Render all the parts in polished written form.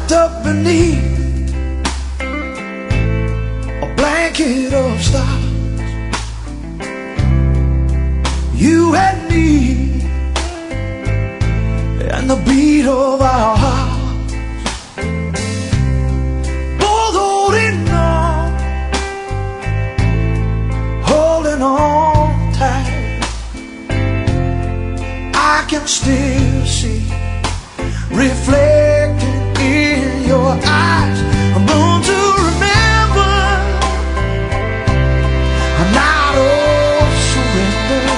wrapped up beneath a blanket of stars. You and me and the beat of our hearts, both holding on tight. I can still see reflected in your eyes a moon to remember, a night of surrender,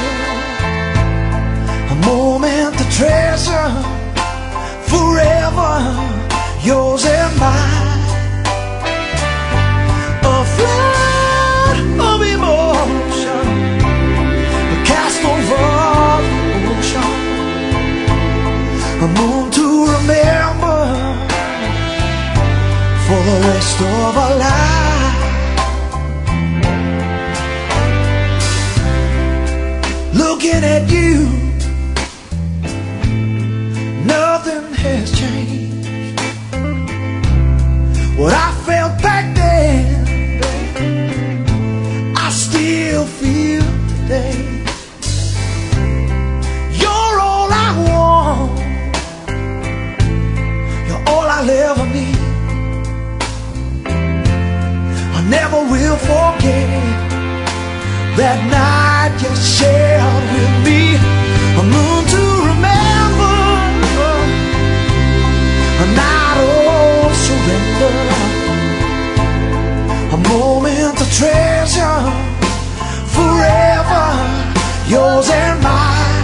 a moment to treasure, forever yours and mine. A flood of emotion cast over the ocean, a moon to remember for the rest of our life. Looking at you, nothing has changed. What I felt back then, I still feel today. You're all I want, you're all I'll ever need. I never will forget that night you shared with me, a moon to remember, a night of surrender, a moment to treasure, forever yours and mine.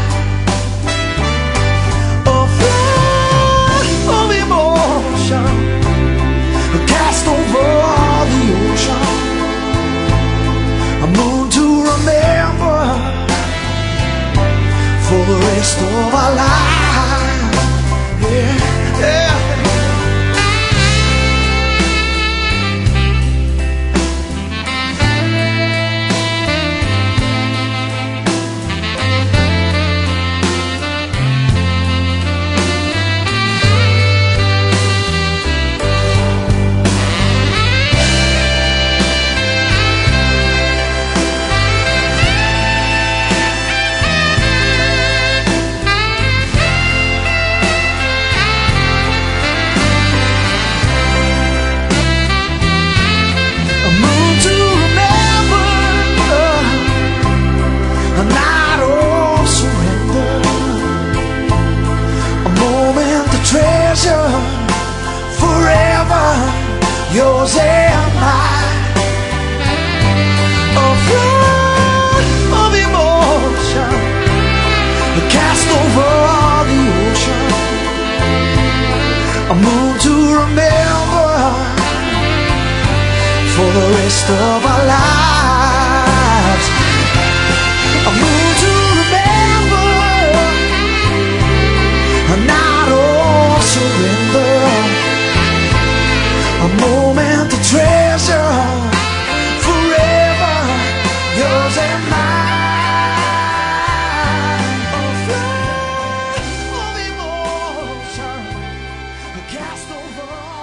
A flood of emotion cast over the ocean, a moon to remember for the rest of our lives. Yeah, yeah. Forever yours and mine. A flood of emotion cast over the ocean, a moon to remember for the rest of our lives. A moon to remember, a night of surrender, a moment to treasure, forever yours and mine. A flood of emotion cast over